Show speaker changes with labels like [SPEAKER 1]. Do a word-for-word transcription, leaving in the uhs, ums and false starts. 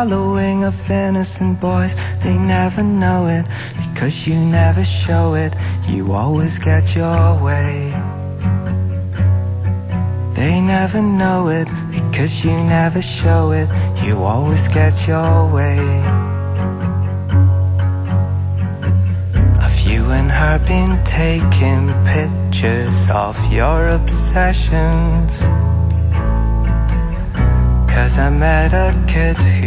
[SPEAKER 1] following of innocent boys. They never know it, because you never show it. You always get your way. They never know it, because you never show it. You always get your way. Of you and her been taking pictures of your obsessions. 'Cause I met a kid who